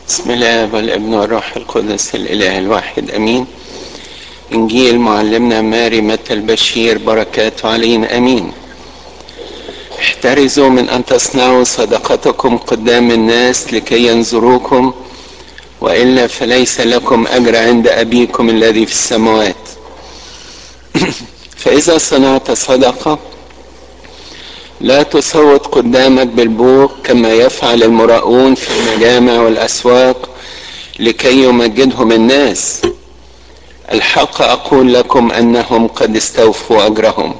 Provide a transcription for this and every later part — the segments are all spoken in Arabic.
بسم الله والابن والروح القدس الإله الواحد أمين. إنجيل معلمنا ماري متى البشير بركاته علينا أمين. احترزوا من أن تصنعوا صدقتكم قدام الناس لكي ينظروكم، وإلا فليس لكم أجر عند أبيكم الذي في السماوات. فإذا صنعت صدقة لا تصوت قدامك بالبوق كما يفعل المراؤون في المجامع والأسواق لكي يمجدهم الناس. الحق أقول لكم أنهم قد استوفوا أجرهم.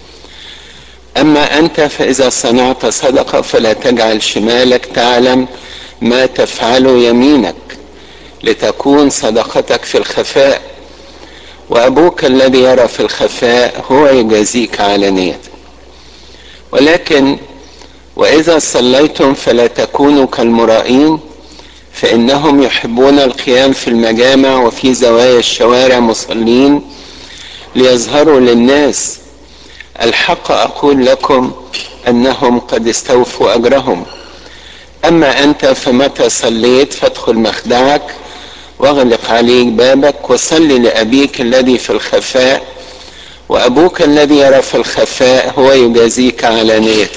أما أنت فإذا صنعت صدقة فلا تجعل شمالك تعلم ما تفعل يمينك، لتكون صدقتك في الخفاء، وأبوك الذي يرى في الخفاء هو يجازيك علانية. ولكن وإذا صليتم فلا تكونوا كالمرائين، فإنهم يحبون القيام في المجامع وفي زوايا الشوارع مصلين ليظهروا للناس. الحق أقول لكم أنهم قد استوفوا أجرهم. أما أنت فمتى صليت فادخل مخدعك واغلق عليك بابك وصل لأبيك الذي في الخفاء، وأبوك الذي يرى في الخفاء هو يجازيك علانية.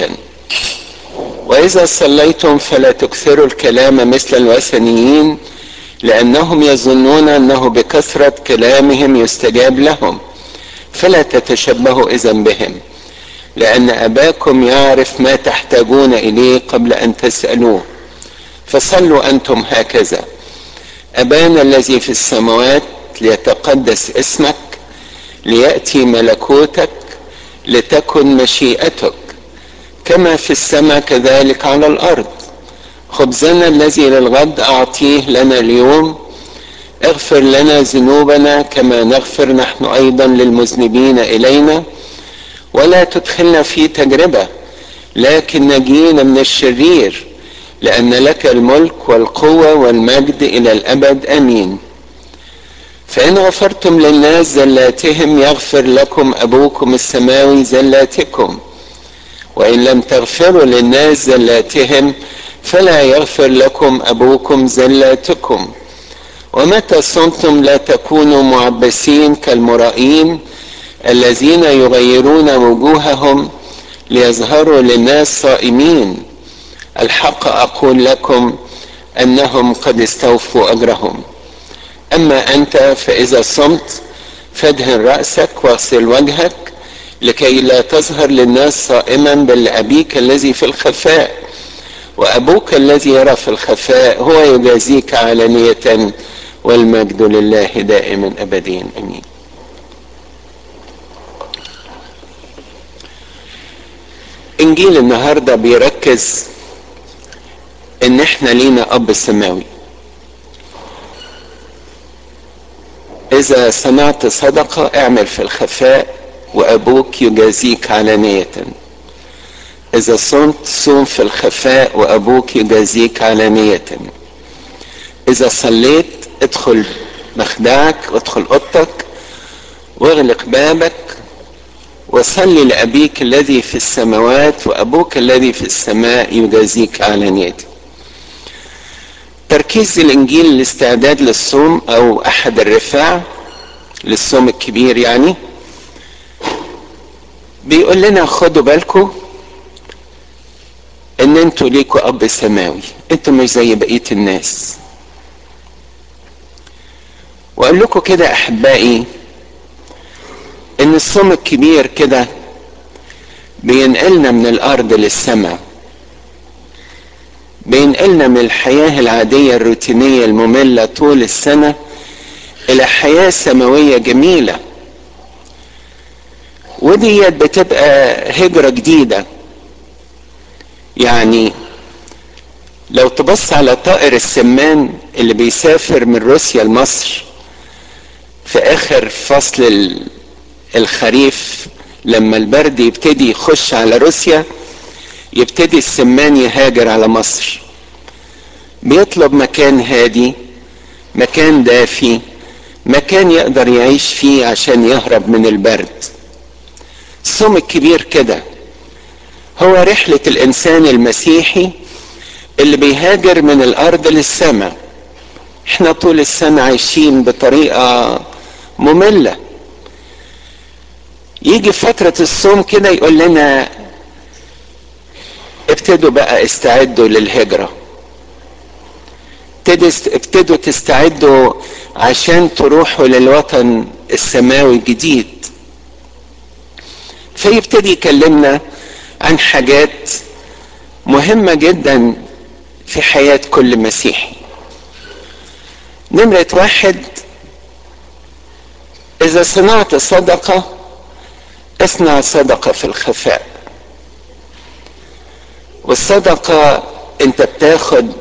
وإذا صليتم فلا تكثروا الكلام مثل الوثنيين، لأنهم يظنون أنه بكثرة كلامهم يستجاب لهم، فلا تتشبهوا إذن بهم، لأن أباكم يعرف ما تحتاجون إليه قبل أن تسألوه. فصلوا أنتم هكذا: أبانا الذي في السماوات، ليتقدس اسمك، ليأتي ملكوتك، لتكن مشيئتك كما في السماء كذلك على الأرض. خبزنا الذي للغد أعطيه لنا اليوم، اغفر لنا ذنوبنا كما نغفر نحن أيضا للمذنبين إلينا، ولا تدخلنا في تجربة لكن نجينا من الشرير، لأن لك الملك والقوة والمجد إلى الأبد آمين. فإن غفرتم للناس زلاتهم يغفر لكم أبوكم السماوي زلاتكم، وإن لم تغفروا للناس زلاتهم فلا يغفر لكم أبوكم زلاتكم. ومتى صمتم لا تكونوا معبسين كالمرائين الذين يغيرون وجوههم ليظهروا للناس صائمين. الحق أقول لكم أنهم قد استوفوا أجرهم. أما أنت فإذا صمت فادهن رأسك واغسل وجهك، لكي لا تظهر للناس صائما، بل لأبيك الذي في الخفاء، وأبوك الذي يرى في الخفاء هو يجازيك علانية، والمجد لله دائما أبديا أمين. إنجيل النهاردة بيركز إن إحنا لينا أب سماوي. إذا صنعت صدقة اعمل في الخفاء وأبوك يجازيك علانية. إذا صمت صوم في الخفاء وأبوك يجازيك علانية. إذا صليت ادخل مخدعك وادخل أوضتك واغلق بابك وصلي لأبيك الذي في السماوات، وأبوك الذي في السماء يجازيك علانية. تركيز الإنجيل الاستعداد للصوم أو أحد الرفاع للصوم الكبير، يعني بيقول لنا خدوا بالكم ان انتوا ليكوا اب سماوي، انتوا مش زي بقية الناس. وقال لكم كده احبائي ان الصوم الكبير كده بينقلنا من الارض للسماء، بينقلنا من الحياة العادية الروتينية المملة طول السنة الى حياة سماوية جميلة. ودي بتبقى هجرة جديدة. يعني لو تبص على طائر السمان اللي بيسافر من روسيا لمصر في اخر فصل الخريف، لما البرد يبتدي يخش على روسيا يبتدي السمان يهاجر على مصر، بيطلب مكان هادي، مكان دافي، مكان يقدر يعيش فيه عشان يهرب من البرد. الصوم الكبير كده هو رحلة الإنسان المسيحي اللي بيهاجر من الأرض للسماء. احنا طول السنة عايشين بطريقة مملة، يجي فترة الصوم كده يقول لنا ابتدوا بقى استعدوا للهجرة، ابتدوا تستعدوا عشان تروحوا للوطن السماوي الجديد. فيبتدي يكلمنا عن حاجات مهمة جدا في حياة كل مسيحي. نمرة 1، إذا صنعت صدقة اصنع صدقة في الخفاء. والصدقة انت بتاخد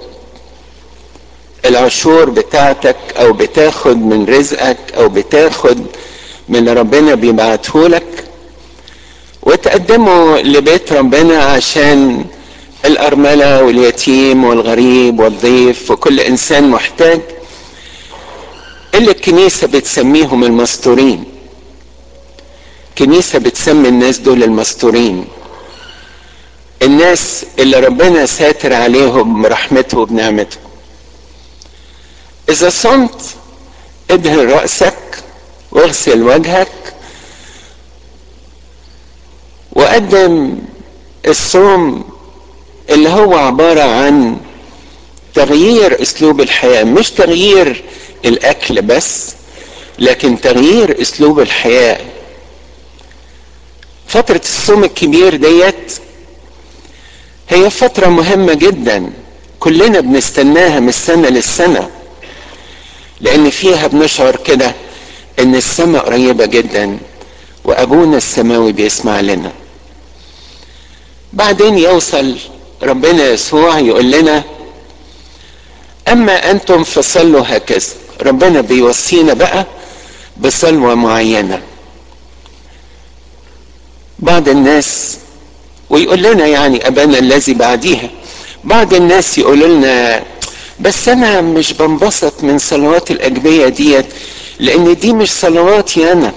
العشور بتاعتك او بتاخد من رزقك او بتاخد من ربنا بيبعتهولك وتقدمه لبيت ربنا عشان الأرملة واليتيم والغريب والضيف وكل إنسان محتاج، اللي الكنيسة بتسميهم المستورين. الكنيسة بتسمي الناس دول المستورين، الناس اللي ربنا ساتر عليهم برحمته وبنعمته. إذا صمت ادهن رأسك واغسل وجهك وقدم الصوم اللي هو عبارة عن تغيير اسلوب الحياة، مش تغيير الاكل بس، لكن تغيير اسلوب الحياة. فترة الصوم الكبير ديت هي فترة مهمة جدا، كلنا بنستناها من السنة للسنة، لان فيها بنشعر كده ان السماء قريبة جدا وابونا السماوي بيسمع لنا. بعدين يوصل ربنا يسوع يقول لنا اما انتم فصلوا هكذا. ربنا بيوصينا بقى بصلوة معينة. بعض الناس ويقول لنا يعني ابانا الذي بعديها، بعض الناس يقول لنا بس انا مش بنبسط من صلوات الاجبية ديت لان دي مش صلواتي انا.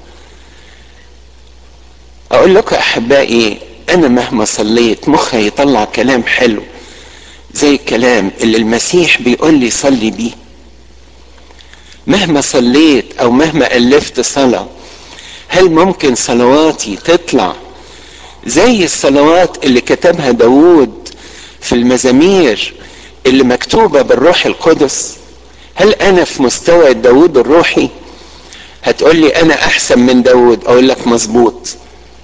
اقول لكم احبائي، انا مهما صليت مخي يطلع كلام حلو زي الكلام اللي المسيح بيقول لي صلي بيه. مهما صليت او مهما الفت صلاة، هل ممكن صلواتي تطلع زي الصلوات اللي كتبها داود في المزامير اللي مكتوبة بالروح القدس؟ هل انا في مستوى داود الروحي؟ هتقول لي انا احسن من داود، اقول لك مظبوط،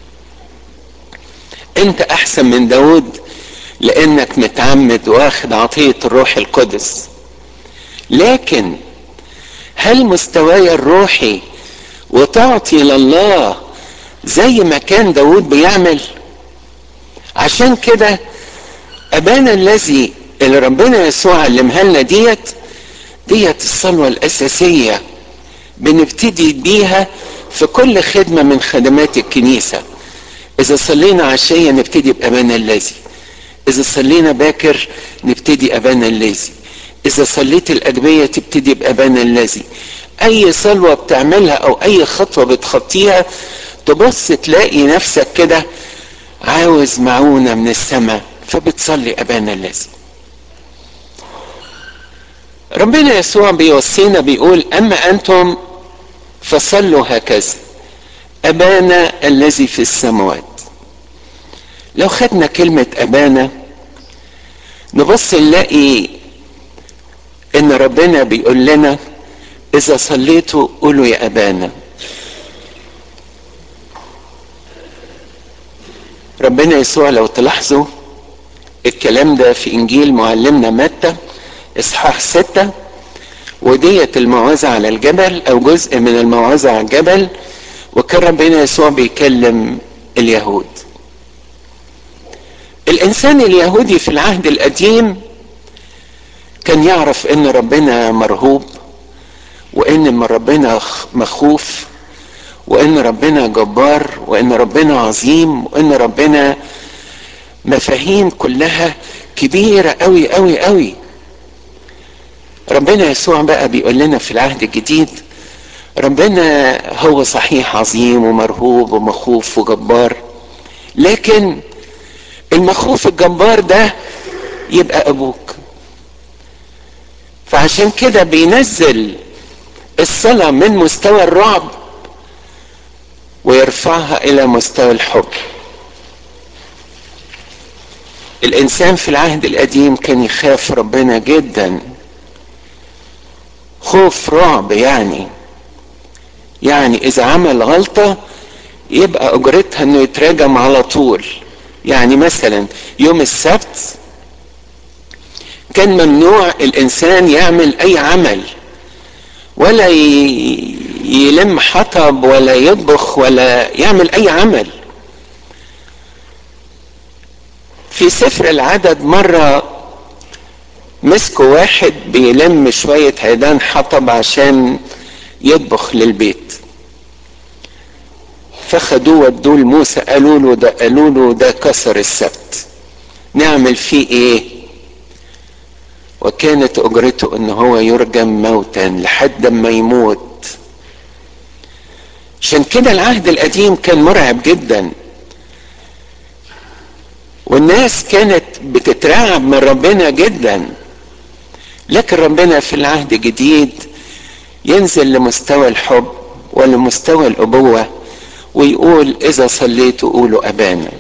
انت احسن من داود لانك متعمد واخد عطية الروح القدس. لكن هل مستواي الروحي وتعطي لله زي ما كان داود بيعمل؟ عشان كده ابانا الذي اللي ربنا يسوع علمها لنا ديت الصلوة الاساسية بنبتدي بيها في كل خدمة من خدمات الكنيسة. اذا صلينا عشية نبتدي بابانا الذي، اذا صلينا باكر نبتدي ابانا الذي، اذا صليت الاجبية تبتدي بابانا الذي. اي صلوة بتعملها او اي خطوة بتخطيها تبص تلاقي نفسك كده عاوز معونة من السماء فبتصلي ابانا الذي. ربنا يسوع بيوصينا بيقول اما انتم فصلوا هكذا ابانا الذي في السماوات. لو خدنا كلمة ابانا نبص نلاقي ان ربنا بيقول لنا اذا صليتوا قولوا يا ابانا. ربنا يسوع لو تلاحظوا الكلام ده في انجيل معلمنا متى اصحاح 6، وديت الموعظة على الجبل او جزء من الموعظة على الجبل، وكان ربنا يسوع بيكلم اليهود. الانسان اليهودي في العهد القديم كان يعرف ان ربنا مرهوب، وان ربنا مخوف، وان ربنا جبار، وان ربنا عظيم، وان ربنا مفاهيم كلها كبيرة قوي قوي قوي. ربنا يسوع بقى بيقول لنا في العهد الجديد ربنا هو صحيح عظيم ومرهوب ومخوف وجبار، لكن المخوف الجبار ده يبقى ابوك. فعشان كده بينزل الصلاة من مستوى الرعب ويرفعها الى مستوى الحب. الانسان في العهد القديم كان يخاف ربنا جدا، خوف رعب، يعني اذا عمل غلطة يبقى اجرتها انه يتراجم على طول. يعني مثلا يوم السبت كان ممنوع الانسان يعمل اي عمل، ولا يلم حطب ولا يطبخ ولا يعمل اي عمل. في سفر العدد مرة مسكوا واحد بيلم شوية عيدان حطب عشان يطبخ للبيت، فخدوه ودوه لموسى، قالوا له ده كسر السبت، نعمل فيه ايه؟ وكانت اجرته ان هو يرجم موتا لحد ما يموت. عشان كده العهد القديم كان مرعب جدا، والناس كانت بتترعب من ربنا جدا. لكن ربنا في العهد الجديد ينزل لمستوى الحب ولمستوى الابوة ويقول اذا صليتوا قولوا ابانا.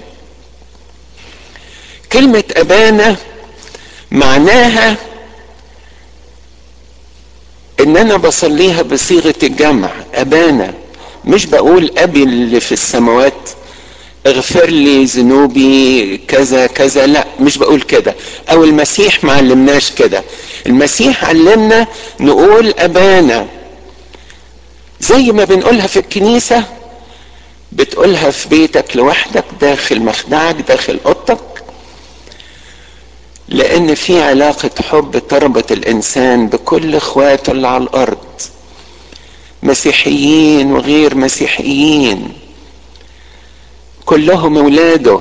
كلمة ابانا معناها ان انا بصليها بصيغة الجمع، ابانا، مش بقول ابي اللي في السماوات اغفر لي ذنوبي كذا كذا، لا مش بقول كده. او المسيح ما علمناش كده، المسيح علمنا نقول ابانا زي ما بنقولها في الكنيسة، بتقولها في بيتك لوحدك، داخل مخدعك، داخل اوضتك، لان في علاقة حب تربط الانسان بكل اخواته اللي على الارض، مسيحيين وغير مسيحيين، كلهم اولاده.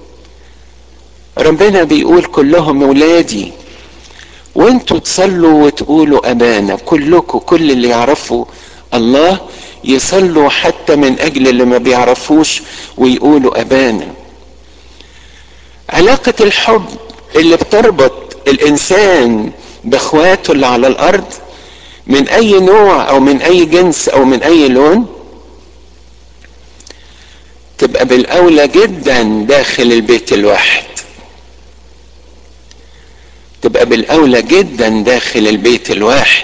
ربنا بيقول كلهم اولادي، وانتوا تصلوا وتقولوا ابانا. كلكم، كل اللي يعرفوا الله يصلوا حتى من اجل اللي ما بيعرفوش ويقولوا ابانا. علاقة الحب اللي بتربط الانسان باخواته اللي على الارض من اي نوع او من اي جنس او من اي لون، تبقى بالاولى جدا داخل البيت الواحد، تبقى بالاولى جدا داخل البيت الواحد.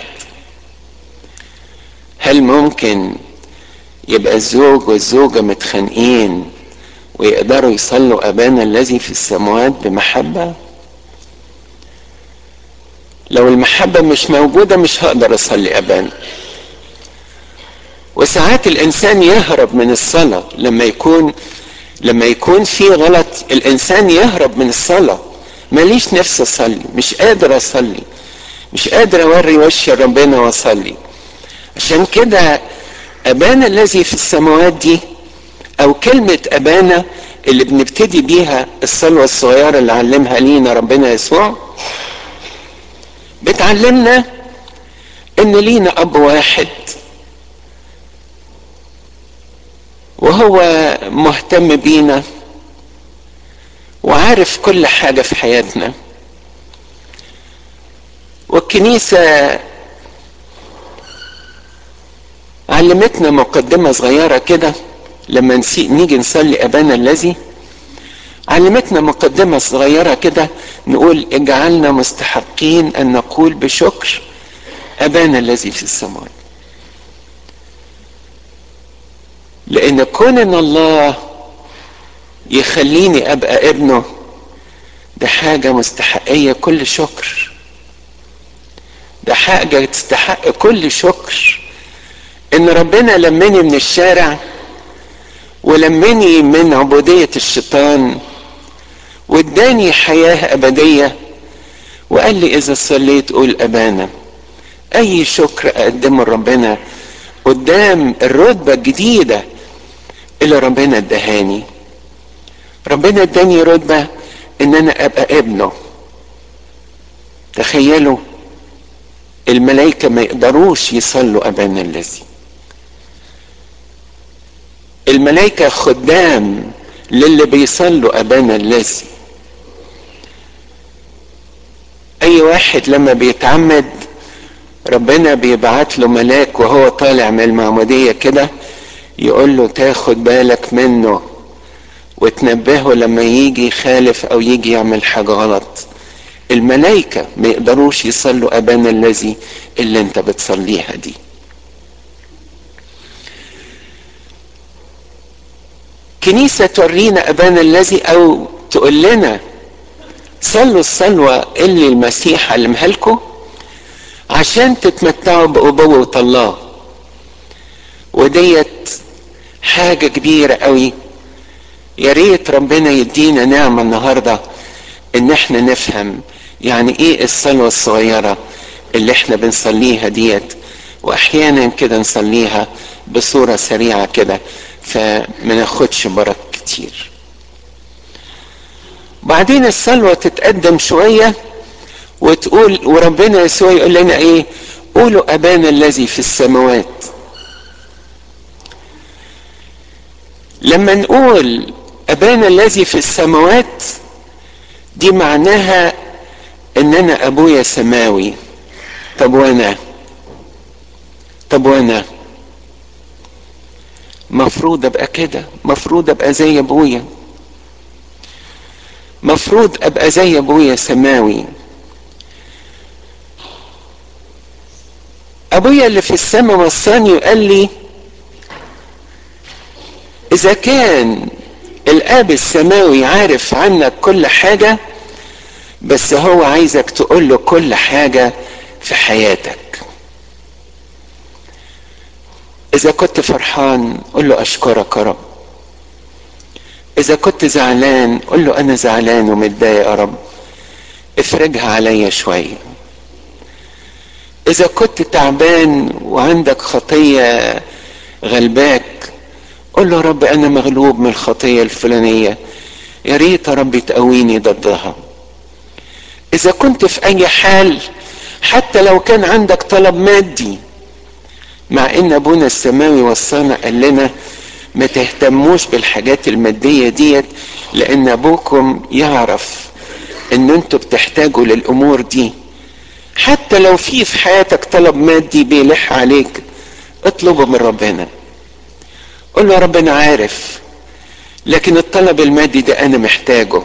هل ممكن يبقى الزوج والزوجة متخانقين ويقدروا يصلوا ابانا الذي في السماوات بمحبة؟ لو المحبة مش موجودة مش هقدر اصلي ابانا. وساعات الانسان يهرب من الصلاة لما يكون في غلط، الانسان يهرب من الصلاة. ماليش نفس اصلي، مش قادر اصلي، مش قادر اوري وش ربنا واصلي. عشان كده ابانا الذي في السماوات دي، او كلمة ابانا اللي بنبتدي بيها الصلوة الصغيرة اللي علمها لينا ربنا يسوع، بتعلمنا ان لينا اب واحد وهو مهتم بينا وعارف كل حاجة في حياتنا. والكنيسة علمتنا مقدمة صغيرة كده لما نيجي نصلي ابانا الذي، علمتنا مقدمة صغيرة كده نقول اجعلنا مستحقين ان نقول بشكر ابانا الذي في السماوات. لان كون ان الله يخليني ابقى ابنه ده حاجة مستحقية كل شكر، ده حاجة تستحق كل شكر. ان ربنا لمني من الشارع ولمني من عبودية الشيطان واداني حياة ابدية وقال لي اذا صليت قول ابانا. اي شكر اقدمه لربنا قدام الرتبة الجديدة اللي ربنا ادهاني. ربنا اداني رتبة ان انا ابقى ابنه. تخيلوا الملائكة ما يقدروش يصلوا ابانا الذي، الملائكة خدام للي بيصلوا ابانا الذي. اي واحد لما بيتعمد ربنا بيبعت له ملاك وهو طالع من المعمودية كده يقول له تاخد بالك منه وتنبهه لما يجي يخالف او يجي يعمل حاجة غلط. الملائكة ما يقدروش يصلوا ابانا الذي اللي انت بتصليها دي. كنيسة تورينا ابانا الذي او تقول لنا صلوا الصلوة اللي المسيح علمها لكم عشان تتمتعوا بأبوة الله. وديت حاجة كبيرة قوي. يا ريت ربنا يدينا نعمة النهاردة ان احنا نفهم يعني ايه الصلوة الصغيرة اللي احنا بنصليها ديت، واحيانا كده نصليها بصورة سريعة كده فما ناخدش برك كتير. بعدين الصلوة تتقدم شوية وتقول، وربنا يسوع يقول لنا ايه؟ قولوا ابانا الذي في السماوات. لما نقول ابانا الذي في السماوات دي معناها ان انا ابويا سماوي. طب وانا مفروض ابقى كده، مفروض ابقى زي ابويا، مفروض ابقى زي ابويا سماوي. ابويا اللي في السماء وصاني وقال لي اذا كان الاب السماوي عارف عنك كل حاجة، بس هو عايزك تقول له كل حاجة في حياتك. اذا كنت فرحان قل له اشكرك يا رب، اذا كنت زعلان قل له انا زعلان ومتضايق يا رب افرجها عليا شوية. اذا كنت تعبان وعندك خطية غلباك قل له رب انا مغلوب من الخطية الفلانية، يا ريت يا رب تقويني ضدها. اذا كنت في اي حال حتى لو كان عندك طلب مادي، مع ان ابونا السماوي وصانا قال لنا ما تهتموش بالحاجات المادية ديت لان ابوكم يعرف ان انتوا بتحتاجوا للامور دي. حتى لو في حياتك طلب مادي بيلح عليك اطلبه من ربنا، قل له ربنا عارف، لكن الطلب المادي ده انا محتاجه.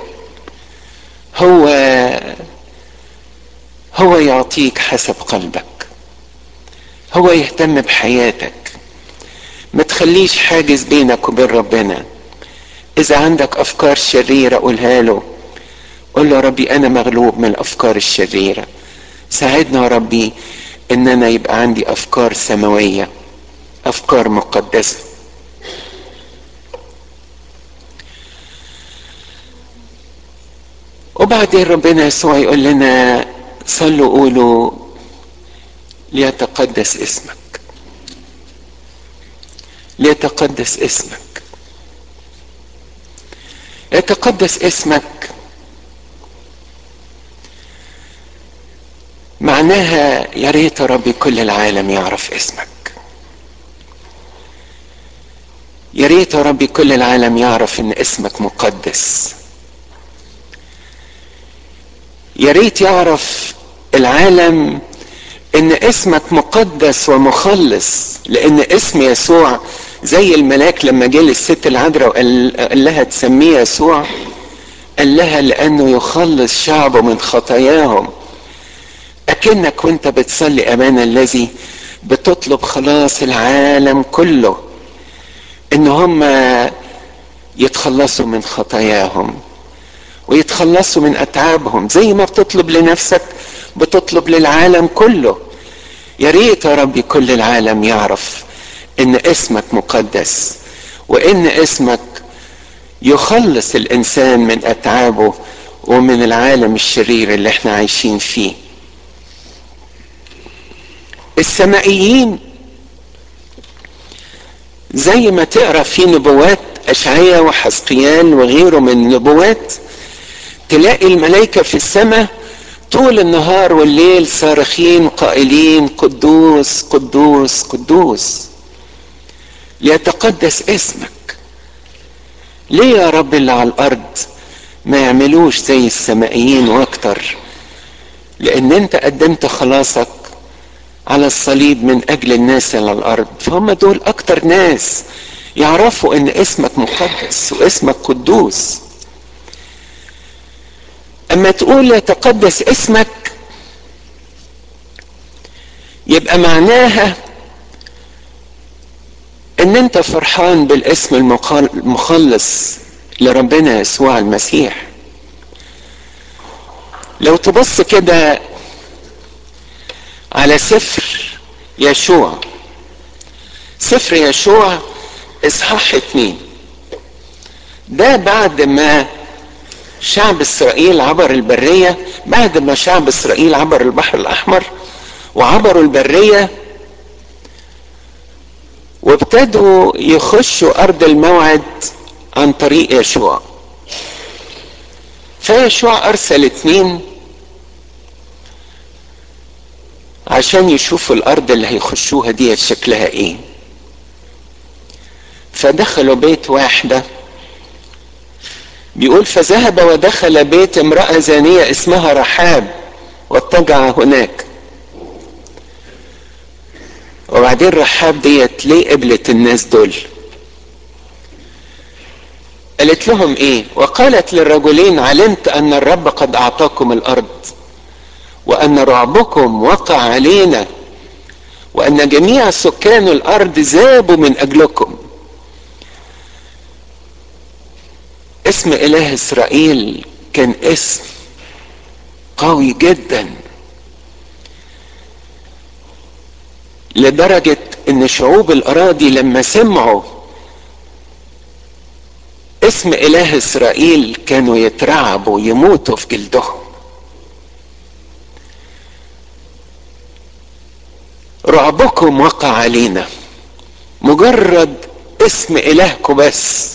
هو يعطيك حسب قلبك، هو يهتم بحياتك. ما تخليش حاجز بينك وبين ربنا. اذا عندك افكار شريرة قولها له، قل له يا ربي انا مغلوب من الافكار الشريرة، ساعدنا يا ربي ان انا يبقى عندي افكار سماوية، افكار مقدسة. وبعدين ربنا يسوع يقول لنا صلوا قولوا ليتقدس اسمك، ليتقدس اسمك. يتقدس اسمك معناها يا ريت يا ربي كل العالم يعرف اسمك، يا ريت يا ربي كل العالم يعرف ان اسمك مقدس. يا ريت يعرف العالم ان اسمك مقدس ومخلص، لان اسم يسوع زي الملاك لما جه للست العذراء وقال لها تسميه يسوع، قال لها لانه يخلص شعبه من خطاياهم. اكنك وانت بتصلي ابانا الذي بتطلب خلاص العالم كله، ان هم يتخلصوا من خطاياهم ويتخلصوا من اتعابهم، زي ما بتطلب لنفسك بتطلب للعالم كله. يا ريت يا ربي كل العالم يعرف ان اسمك مقدس، وان اسمك يخلص الانسان من اتعابه ومن العالم الشرير اللي احنا عايشين فيه. السمائيين زي ما تقرا في نبوات اشعياء وحزقيال وغيره من النبوات، تلاقي الملائكة في السماء طول النهار والليل صارخين قائلين قدوس قدوس قدوس ليتقدس اسمك. ليه يا رب اللي على الارض ما يعملوش زي السمائيين واكتر؟ لان انت قدمت خلاصك على الصليب من اجل الناس على الارض، فهم دول اكتر ناس يعرفوا ان اسمك مقدس واسمك قدوس. اما تقول يتقدس اسمك يبقى معناها ان انت فرحان بالاسم المخلص لربنا يسوع المسيح. لو تبص كده على سفر يشوع، سفر يشوع اصحاح 2، ده بعد ما شعب اسرائيل عبر البرية، بعد ما شعب اسرائيل عبر البحر الاحمر وعبروا البرية وابتدوا يخشوا ارض الموعد عن طريق يشوع. فيشوع ارسل 2 عشان يشوفوا الارض اللي هيخشوها دي شكلها ايه. فدخلوا بيت واحدة، بيقول فذهب ودخل بيت امرأة زانية اسمها رحاب واضطجع هناك. وبعدين رحاب ديت ليه قبلت الناس دول؟ قالت لهم ايه؟ وقالت للرجلين علمت ان الرب قد اعطاكم الارض وان رعبكم وقع علينا وان جميع سكان الارض ذابوا من اجلكم. اسم اله اسرائيل كان اسم قوي جدا، لدرجة ان شعوب الاراضي لما سمعوا اسم اله اسرائيل كانوا يترعبوا يموتوا في جلدهم. رعبكم وقع علينا، مجرد اسم الهكم بس،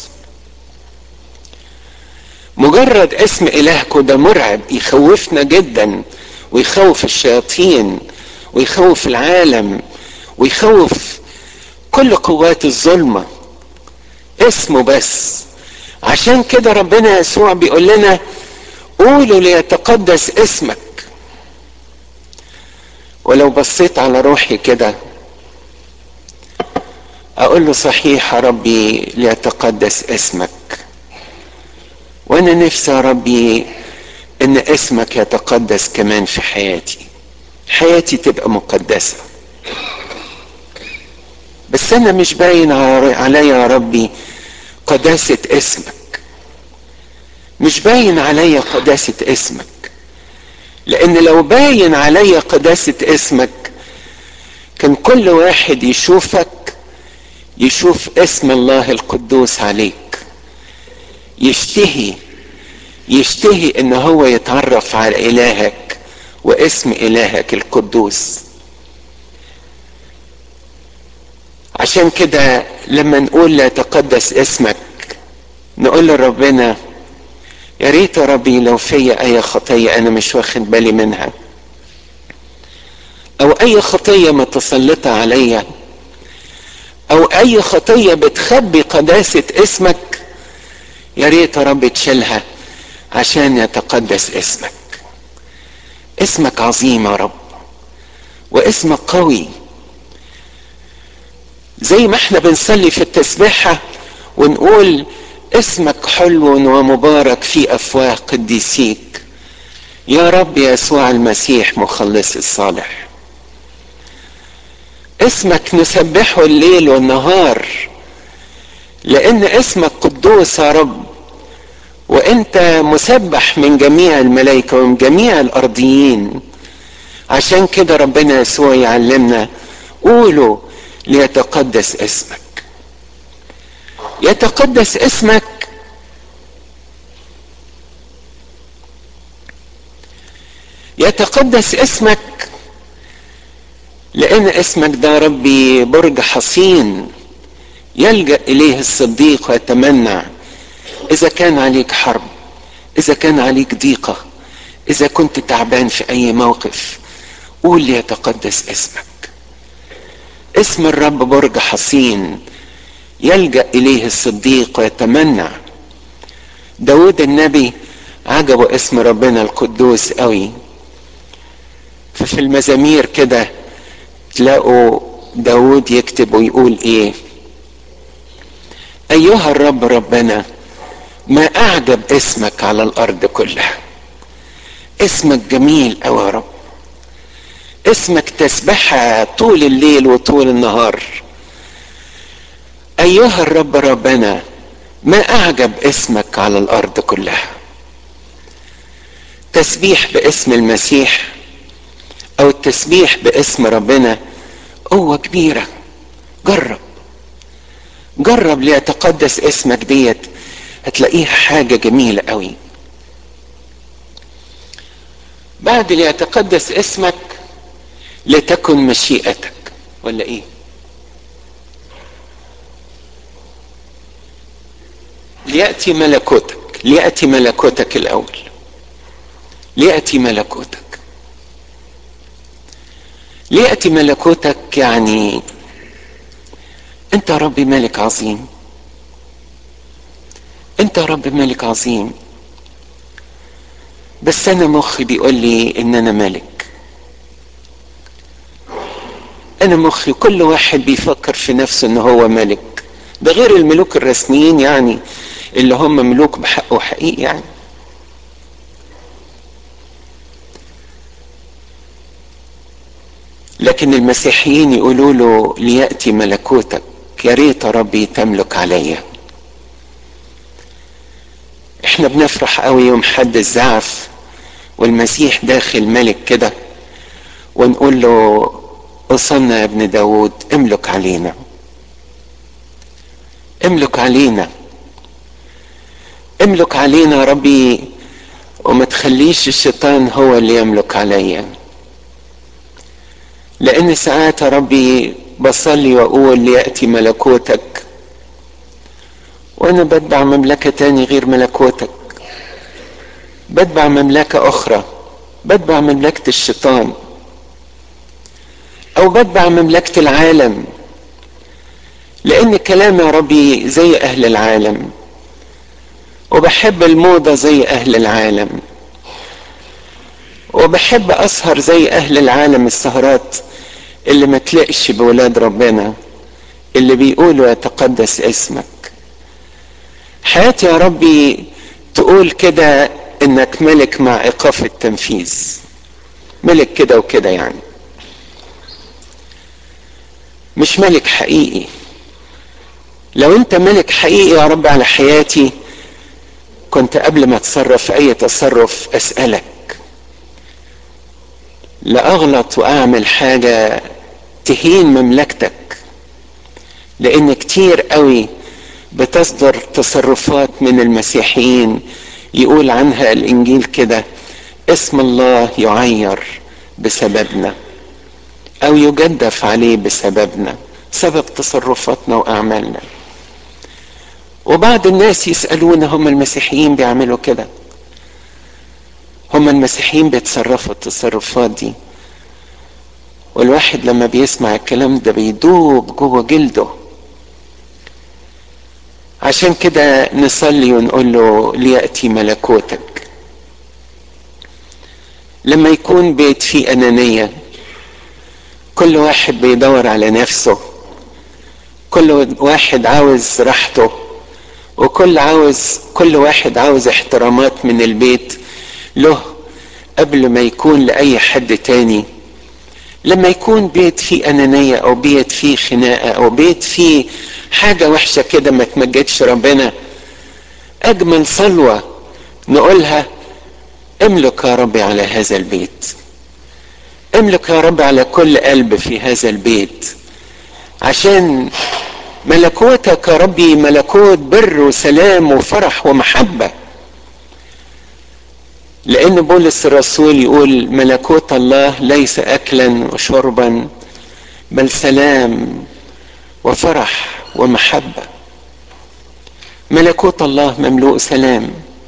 مجرد اسم الهكم ده مرعب يخوفنا جدا ويخوف الشياطين ويخوف العالم ويخوف كل قوات الظلمة، اسمه بس. عشان كده ربنا يسوع بيقول لنا قولوا ليتقدس اسمك. ولو بصيت على روحي كده اقول له صحيح يا ربي ليتقدس اسمك، وانا نفسي يا ربي ان اسمك يتقدس كمان في حياتي، حياتي تبقى مقدسة. بس انا مش باين عليا يا ربي قداسة اسمك، مش باين عليا قداسة اسمك، لان لو باين عليا قداسة اسمك كان كل واحد يشوفك يشوف اسم الله القدوس عليك، يشتهي ان هو يتعرف على الهك واسم الهك القدوس. عشان كده لما نقول لا تقدس اسمك نقول لربنا يا ريت يا ربي لو فيا اي خطية انا مش واخد بالي منها، او اي خطية متسلطة عليا، او اي خطية بتخبي قداسة اسمك، يا ريت يا رب تشيلها عشان يتقدس اسمك. اسمك عظيم يا رب واسمك قوي، زي ما احنا بنصلي في التسبيحة ونقول اسمك حلو ومبارك في افواه قديسيك يا رب يسوع المسيح مخلص الصالح. اسمك نسبحه الليل والنهار لان اسمك قدوس يا رب، وانت مسبح من جميع الملائكة ومن جميع الارضيين. عشان كده ربنا يسوع يعلمنا قولوا ليتقدس اسمك. يتقدس اسمك يتقدس اسمك لان اسمك ده ربي برج حصين يلجأ اليه الصديق ويتمنى اذا كان عليك حرب، اذا كان عليك ضيقة، اذا كنت تعبان في اي موقف، قول ليتقدس اسمك. اسم الرب برج حصين يلجأ اليه الصديق ويتمنى. داود النبي عجبه اسم ربنا القدوس قوي، ففي المزامير كده تلاقوا داود يكتب ويقول ايه: ايها الرب ربنا، ما اعجب اسمك على الارض كلها. اسمك جميل اوي يا رب، اسمك تسبحة طول الليل وطول النهار. ايها الرب ربنا، ما اعجب اسمك على الارض كلها. تسبيح باسم المسيح او التسبيح باسم ربنا قوة كبيرة. جرب ليتقدس اسمك ديت، هتلاقيها حاجة جميلة قوي. بعد ليتقدس اسمك لتكن مشيئتك، ولا ايه؟ ليأتي ملكوتك. ليأتي ملكوتك الاول. ليأتي ملكوتك. ليأتي ملكوتك يعني انت يا رب ملك عظيم. انت يا رب ملك عظيم، بس انا مخي بيقول لي ان انا ملك. انا مخي كل واحد بيفكر في نفسه ان هو ملك، ده غير الملوك الرسميين يعني، اللي هم ملوك بحق وحقيقي يعني. لكن المسيحيين يقولوا له ليأتي ملكوتك. يا ريت ربي تملك عليا. احنا بنفرح قوي يوم حد الزعف والمسيح داخل ملك كده، ونقول له وصلنا يا ابن داود، املك علينا. املك علينا. املك علينا يا ربي، وما تخليش الشيطان هو اللي يملك عليا. لان ساعات يا ربي بصلي واقول ليأتي ملكوتك وانا بتبع مملكة تاني غير ملكوتك، بتبع مملكة اخرى، بتبع مملكة الشيطان، او بتبع مملكة العالم. لان كلام يا ربي زي اهل العالم، وبحب الموضة زي اهل العالم، وبحب اسهر زي اهل العالم السهرات اللي ما تلقش بولاد ربنا اللي بيقولوا يتقدس اسمك. حياتي يا ربي تقول كده انك ملك مع ايقاف التنفيذ، ملك كده وكده يعني، مش ملك حقيقي. لو انت ملك حقيقي يا رب على حياتي، كنت قبل ما اتصرف اي تصرف اسألك، لا اغلط واعمل حاجة تهين مملكتك. لان كتير قوي بتصدر تصرفات من المسيحيين يقول عنها الانجيل كده: اسم الله يعير بسببنا، او يجدف عليه بسببنا، سبب تصرفاتنا واعمالنا. وبعض الناس يسألونا: هم المسيحيين بيعملوا كده؟ هم المسيحيين بيتصرفوا التصرفات دي؟ والواحد لما بيسمع الكلام ده بيدوب جوه جلده. عشان كده نصلي ونقول له ليأتي ملكوتك. لما يكون بيت فيه أنانية، كل واحد بيدور على نفسه، كل واحد عاوز راحته، كل واحد عاوز احترامات من البيت له قبل ما يكون لأي حد تاني. لما يكون بيت فيه أنانية أو بيت فيه خناقة أو بيت فيه حاجة وحشة كده ما تمجدش ربنا، أجمل صلوة نقولها: املك يا ربي على هذا البيت. املك يا رب على كل قلب في هذا البيت، عشان ملكوتك يا ربي ملكوت بر وسلام وفرح ومحبة. لأن بولس الرسول يقول: ملكوت الله ليس أكلا وشربا، بل سلام وفرح ومحبة. ملكوت الله مملوء سلام.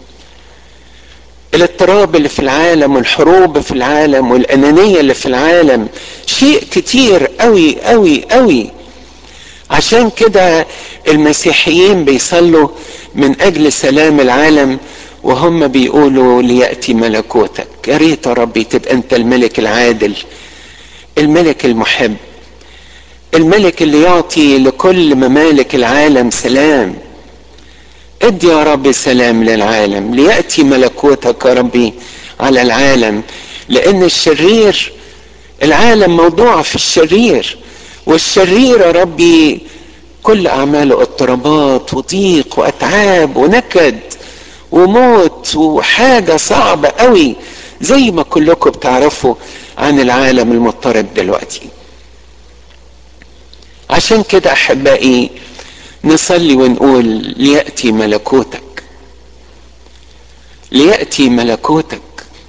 الاضطراب اللي في العالم والحروب في العالم والأنانية اللي في العالم شيء كتير قوي قوي قوي. عشان كده المسيحيين بيصلوا من أجل سلام العالم، وهم بيقولوا ليأتي ملكوتك. يا ريت يا ربي تبقى أنت الملك العادل، الملك المحب، الملك اللي يعطي لكل ممالك العالم سلام. ادي يا رب سلام للعالم، ليأتي ملكوتك يا ربي على العالم. لان الشرير، العالم موضوع في الشرير، والشرير يا ربي كل اعماله اضطرابات وضيق واتعاب ونكد وموت وحاجة صعبة قوي، زي ما كلكم بتعرفوا عن العالم المضطرب دلوقتي. عشان كده احبائي نصلي ونقول ليأتي ملكوتك، ليأتي ملكوتك،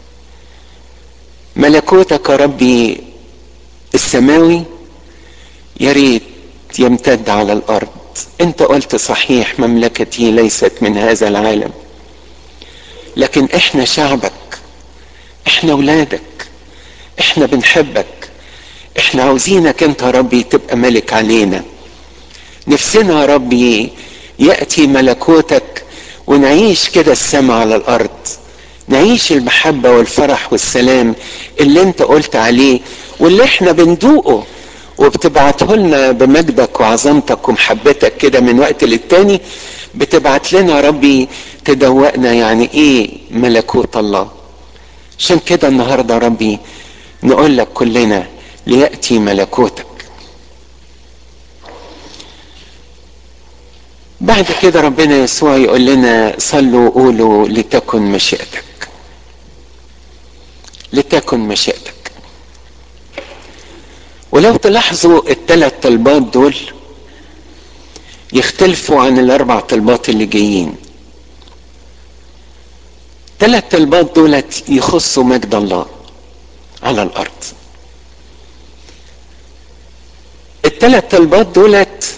ملكوتك يا ربي السماوي يا ريت يمتد على الارض. انت قلت صحيح مملكتي ليست من هذا العالم، لكن احنا شعبك، احنا ولادك، احنا بنحبك، احنا عاوزينك انت يا ربي تبقى ملك علينا. نفسنا يا ربي يأتي ملكوتك ونعيش كده السماء على الارض، نعيش المحبة والفرح والسلام اللي انت قلت عليه واللي احنا بندوقه وبتبعته لنا بمجدك وعظمتك ومحبتك كده من وقت للتاني. بتبعت لنا يا ربي تدوقنا يعني ايه ملكوت الله. عشان كده النهارده يا ربي نقول لك كلنا ليأتي ملكوتك. بعد كده ربنا يسوع يقول لنا صلوا قولوا لتكن مشيئتك، لتكن مشيئتك. ولو تلاحظوا الثلاث طلبات دول يختلفوا عن الاربع طلبات اللي جايين. ثلاث طلبات دولت يخصوا مجد الله على الارض. الثلاث طلبات دولت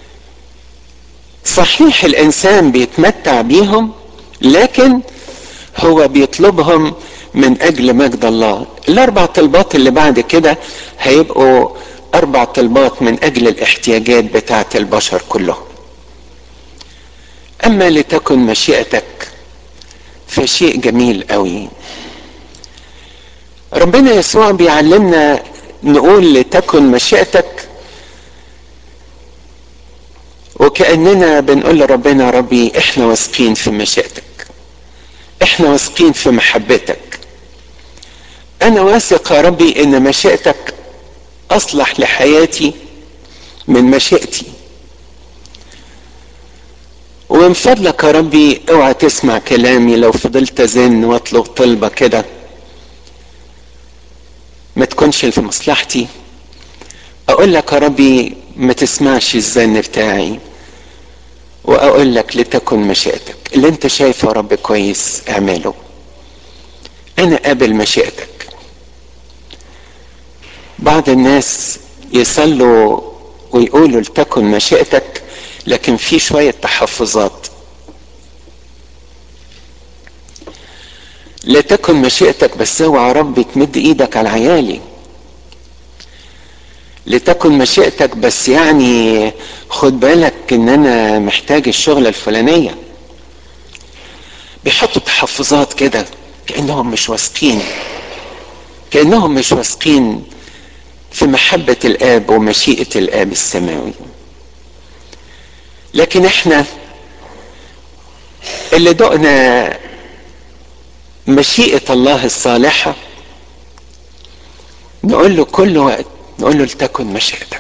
صحيح الانسان بيتمتع بيهم، لكن هو بيطلبهم من اجل مجد الله. الاربع طلبات اللي بعد كده هيبقوا اربع طلبات من اجل الاحتياجات بتاعه البشر كلهم. اما لتكن مشيئتك فشيء جميل قوي. ربنا يسوع بيعلمنا نقول لتكن مشيئتك وكأننا بنقول لربنا ربي احنا واثقين في مشيئتك، احنا واثقين في محبتك. انا واثق يا ربي ان مشيئتك اصلح لحياتي من مشيئتي. ومن فضلك يا ربي اوعى تسمع كلامي لو فضلت ازن واطلب طلبة كده ما تكونش في مصلحتي. اقول لك يا ربي ما تسمعش الزن بتاعي، واقول لك لتكن مشيئتك. اللي انت شايفه يا رب كويس اعمله، انا قابل مشيئتك. بعض الناس يصلوا ويقولوا لتكن مشيئتك لكن في شوية تحفظات. لتكن مشيئتك بس اوعى ربي تمد ايدك على عيالي. لتكن مشيئتك بس يعني خد بالك ان انا محتاج الشغلة الفلانية. بيحطوا تحفظات كده كأنهم مش واثقين، كأنهم مش واثقين في محبة الآب ومشيئة الآب السماوي. لكن احنا اللي دقنا مشيئة الله الصالحة نقول له كل وقت، نقول له لتكن مشيئتك.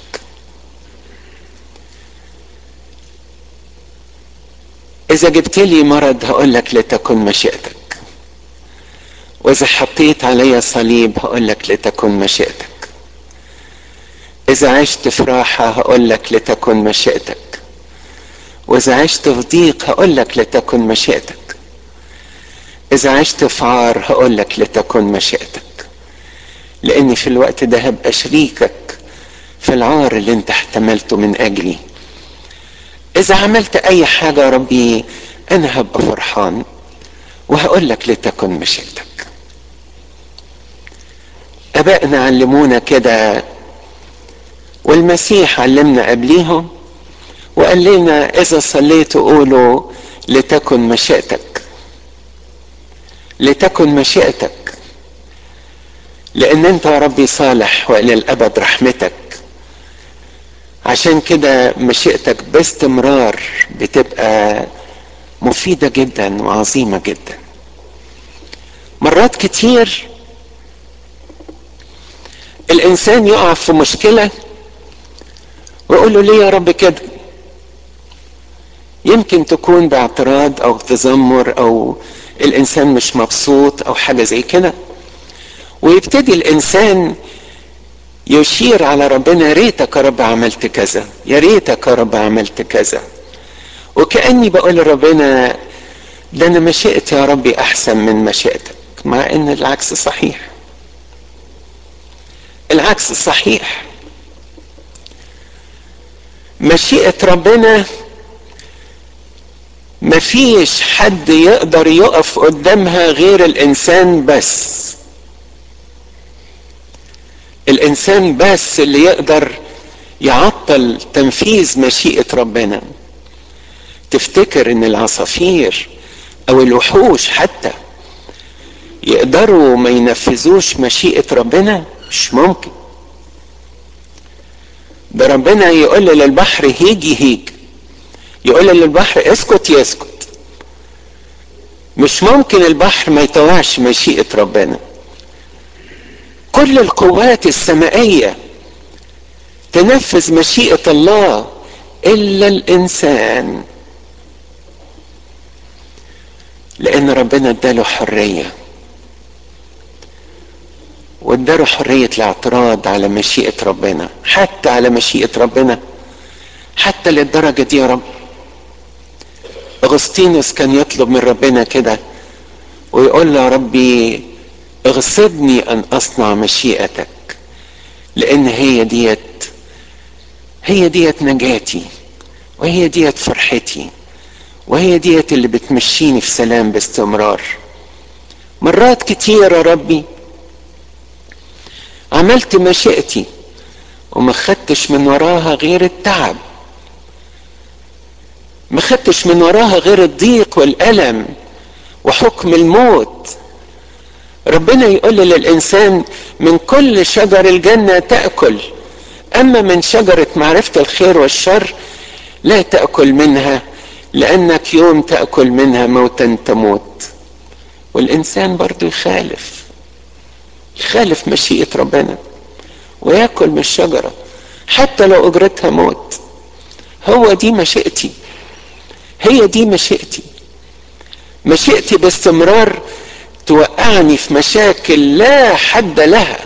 اذا جبت لي مرض هقول لك لتكن مشيئتك، واذا حطيت علي صليب هقول لك لتكن مشيئتك، اذا عشت في راحة هقول لك لتكن مشيئتك، واذا عشت في ضيق هقول لك لتكن مشيئتك، اذا عشت في عار هقول لك لتكن مشيئتك. لاني في الوقت ده هبقى شريكك في العار اللي انت احتملته من اجلي. اذا عملت اي حاجة يا ربي انا هبقى فرحان وهقول لك لتكن مشيئتك. ابائنا علمونا كده والمسيح علمنا قبليهم وقال لنا اذا صليتوا قولوا لتكن مشيئتك، لتكن مشيئتك. لان انت يا ربي صالح والى الابد رحمتك. عشان كده مشيئتك باستمرار بتبقى مفيدة جدا وعظيمة جدا. مرات كتير الانسان يقع في مشكلة ويقول له ليه يا رب كده؟ يمكن تكون باعتراض او تذمر او الانسان مش مبسوط او حاجة زي كده، ويبتدي الانسان يشير على ربنا، يا ريتك يا رب عملت كذا، يا ريتك يا رب عملت كذا، وكأني بقول لربنا ده انا مشيئتي يا ربي احسن من مشيئتك، مع ان العكس صحيح. العكس صحيح. مشيئة ربنا مفيش حد يقدر يقف قدامها غير الانسان بس. الانسان بس اللي يقدر يعطل تنفيذ مشيئة ربنا. تفتكر ان العصافير او الوحوش حتى يقدروا ما ينفذوش مشيئة ربنا؟ مش ممكن. ده ربنا يقول للبحر هيجي هيج، يقول للبحر اسكت يسكت. مش ممكن البحر ما يطوعش مشيئة ربنا. كل القوات السمائية تنفذ مشيئة الله الا الانسان، لان ربنا اداله حرية، واداله حرية الاعتراض على مشيئة ربنا، حتى على مشيئة ربنا، حتى للدرجة دي يا رب. اغسطينوس كان يطلب من ربنا كده ويقول له يا ربي اغصبني ان اصنع مشيئتك، لان هي ديت نجاتي، وهي ديت فرحتي، وهي ديت اللي بتمشيني في سلام باستمرار. مرات كتير يا ربي عملت مشيئتي وما خدتش من وراها غير التعب، ما خدتش من وراها غير الضيق والألم وحكم الموت. ربنا يقول للإنسان من كل شجر الجنة تأكل، أما من شجرة معرفة الخير والشر لا تأكل منها، لأنك يوم تأكل منها موتا تموت. والإنسان برضو يخالف مشيئة ربنا ويأكل من الشجرة حتى لو أجرتها موت. هو دي مشيئتي، هي دي مشيئتي. مشيئتي باستمرار توقعني في مشاكل لا حد لها.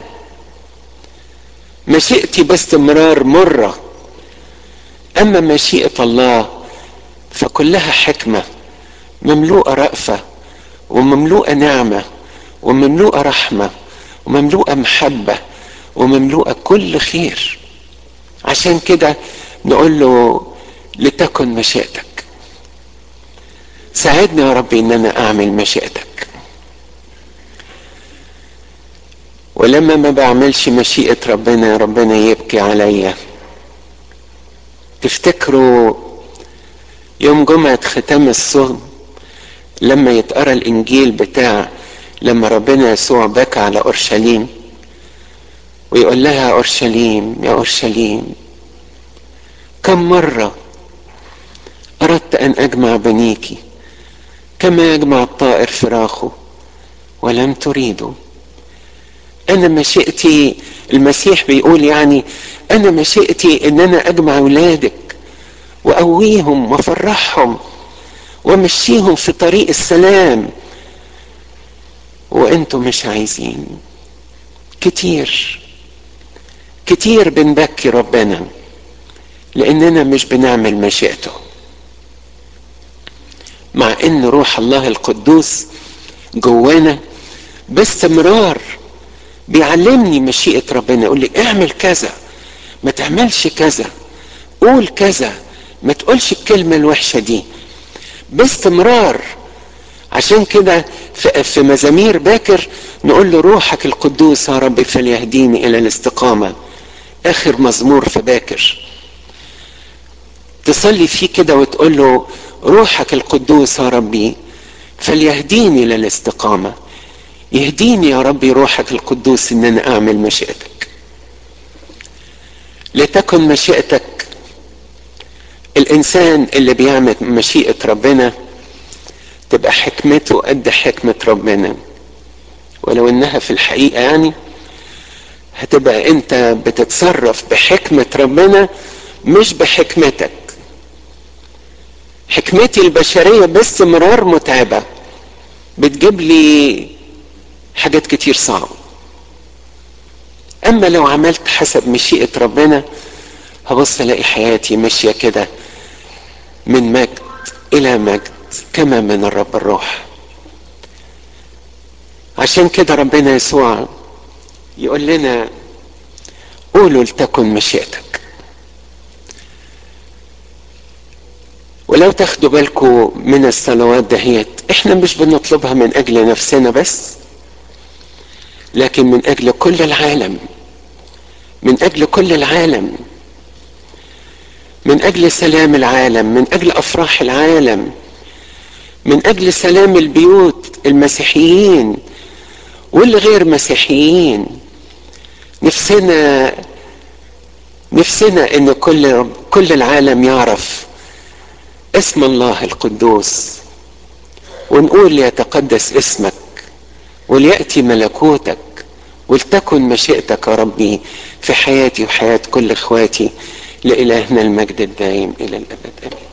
مشيئتي باستمرار مرة، اما مشيئة الله فكلها حكمة، مملوءة رأفة ومملوءة نعمة ومملوءة رحمة ومملوءة محبة ومملوءة كل خير. عشان كده نقول له لتكن مشيئتك. ساعدني يا ربي ان انا اعمل مشيئتك. ولما ما بعملش مشيئة ربنا، ربنا يبكي عليا. تفتكروا يوم جمعة ختام الصوم لما يتقرأ الانجيل بتاع لما ربنا يسوع بكى على اورشليم ويقول لها يا اورشليم يا اورشليم كم مرة اردت ان اجمع بنيك كما يجمع الطائر فراخه ولم تريدوا. انا مشيئتي، المسيح بيقول يعني انا مشيئتي ان انا اجمع اولادك واقويهم وافرحهم وامشيهم في طريق السلام، وانتم مش عايزين. كتير بنبكي ربنا لاننا مش بنعمل مشيئته، مع ان روح الله القدوس جوانا باستمرار بيعلمني مشيئة ربنا، يقول لي اعمل كذا، ما تعملش كذا، قول كذا، ما تقولش الكلمة الوحشة دي، باستمرار. عشان كده في مزامير باكر نقول له روحك القدوس يا رب فليهديني الى الاستقامة. اخر مزمور في باكر تصلي فيه كده وتقول له روحك القدوس يا ربي فليهديني الى الاستقامة. يهديني يا ربي روحك القدوس ان انا اعمل مشيئتك. لتكن مشيئتك الانسان اللي بيعمل مشيئة ربنا تبقى حكمته قد حكمة ربنا، ولو انها في الحقيقة يعني هتبقى انت بتتصرف بحكمة ربنا مش بحكمتك. حكمتي البشرية باستمرار متعبة، بتجيب لي حاجات كتير صعبة. اما لو عملت حسب مشيئة ربنا هبص الاقي حياتي ماشية كده من مجد الى مجد كما من الرب الروح. عشان كده ربنا يسوع يقول لنا قولوا لتكن مشيئتك. ولو تاخدوا بالكم من الصلوات دهيت احنا مش بنطلبها من اجل نفسنا بس، لكن من اجل كل العالم، من اجل كل العالم، من اجل سلام العالم، من اجل افراح العالم، من اجل سلام البيوت، المسيحيين واللي غير مسيحيين. نفسنا ان كل العالم يعرف اسم الله القدوس، ونقول ليتقدس اسمك وليأتي ملكوتك ولتكن مشيئتك يا ربي في حياتي وحياة كل اخواتي، لإلهنا المجد الدائم الى الابد امين.